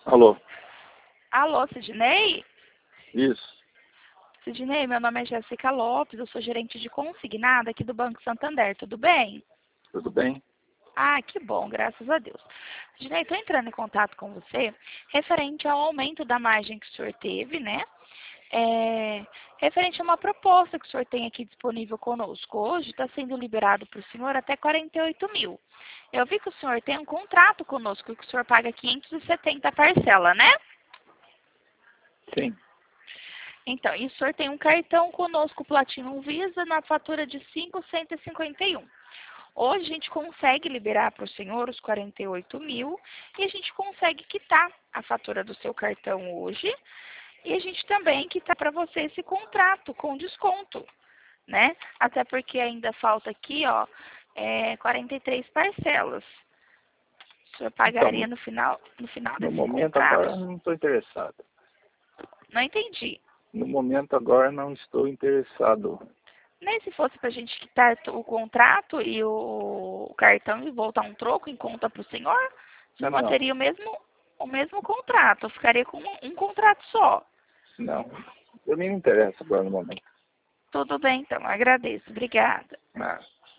Alô? Alô, Sidney? Isso. Sidney, meu nome é Jéssica Lopes, eu sou gerente de consignado aqui do Banco Santander, tudo bem? Tudo bem? Ah, que bom, graças a Deus. Sidney, estou entrando em contato com você referente ao aumento da margem que o senhor teve, né? Referente a uma proposta que o senhor tem aqui disponível conosco. Hoje está sendo liberado para o senhor até 48 mil. Eu vi que o senhor tem um contrato conosco e que o senhor paga 570 parcela, né? Sim. Então, e o senhor tem um cartão conosco, Platinum Visa, na fatura de 551. Hoje a gente consegue liberar para o senhor os 48 mil e a gente consegue quitar a fatura do seu cartão hoje e a gente também quitar para você esse contrato com desconto, né? Até porque ainda falta aqui, ó, 43 parcelas. O senhor pagaria Então, no final no desse momento agora eu contrato? não estou interessado. Não entendi. No momento agora não estou interessado. Nem se fosse para a gente quitar o contrato e o cartão e voltar um troco em conta para o senhor, o senhor Não, manteria o mesmo contrato, ficaria com um contrato só. não. Eu nem me interesso agora no momento. Tudo bem, então, agradeço. Obrigada. Ah.